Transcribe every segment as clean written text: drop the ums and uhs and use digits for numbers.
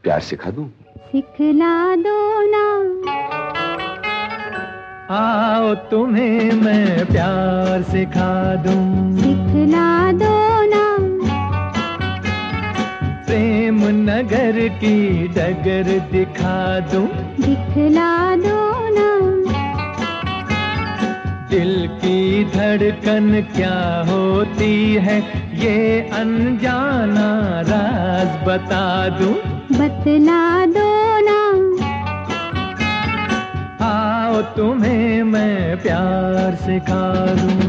प्यार सिखा दूं? सिखला दो ना। आओ तुम्हें मैं प्यार सिखा दूं। सिखला दो ना। प्रेम नगर की डगर दिखा दूं। दिखला दो ना। दिल की धड़कन क्या होती है ये अनजाना राज बता दूं। बतला दो ना। आओ तुम्हें मैं प्यार सिखा दूं।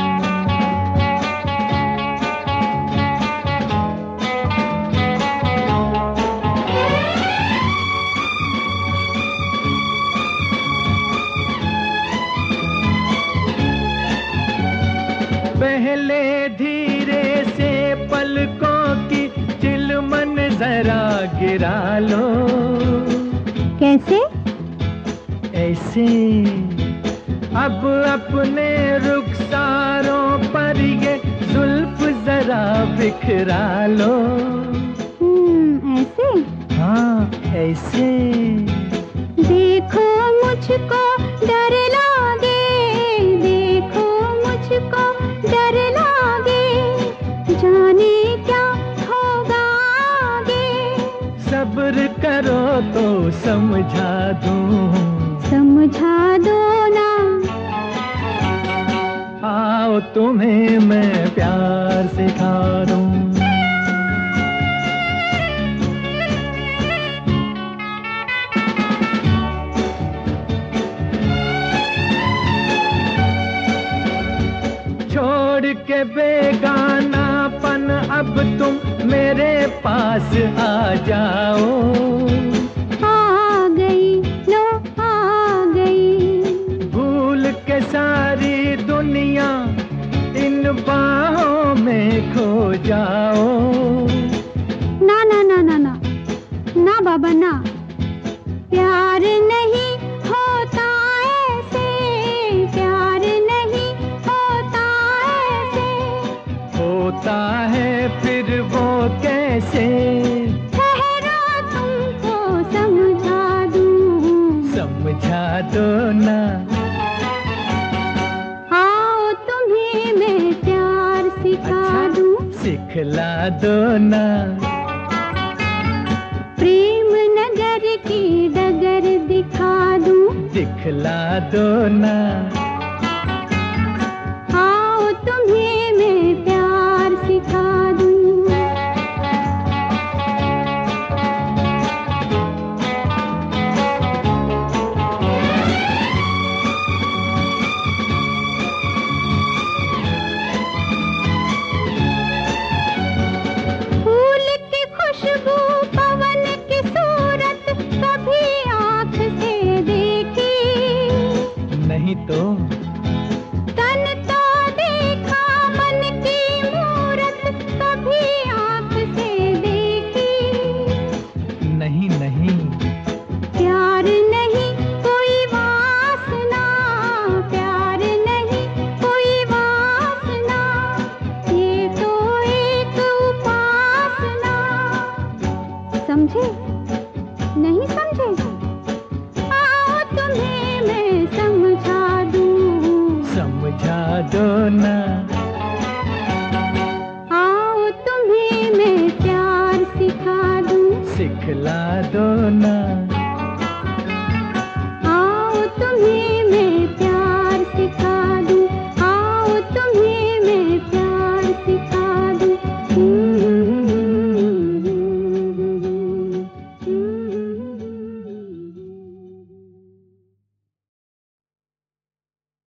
पहले धीरे से पलकों की चिलमन जरा गिरा लो। कैसे? ऐसे। अब अपने रुखसारों पर ये जुल्फ जरा बिखरा लो। ऐसे? हाँ ऐसे। देखो मुझको डर लागे, देखो मुझको डर लागे, जाने क्या होगा आगे। सब्र करो तो समझा दूं। समझा दो ना। आओ तुम्हें मैं प्यार सिखा दूं। छोड़ के बेगानापन अब तुम मेरे पास आ जाओ। आ गई लो आ गई। भूल के सारी दुनिया इन बाहों में खो जाओ। ना ना ना ना ना ना बाबा ना। प्यार नहीं होता ऐसे, प्यार नहीं होता ऐसे। होता है फिर वो कैसे? ठहरो तुमको समझा दूं। समझा दो ना। आओ तुम्हें मैं प्यार सिखा दूं। सिखला दो ना। प्रेम नगर की डगर दिखा दूं। दिखला दो ना। आओ तुम्हें मैं प्यार सिखा दूं। फूल की खुशबू पवन की सूरत कभी आँख से देखी नहीं तो? तन तो देखा मन की मूरत कभी आँख से देखी नहीं नहीं। प्यार नहीं कोई वासना, प्यार नहीं कोई वासना, ये तो एक उपासना। समझे? नहीं समझे? आओ तुम्हें मैं समझा दूं। समझा दो ना। आओ तुम्हें मैं प्यार सिखा दूं। सिखला दो ना।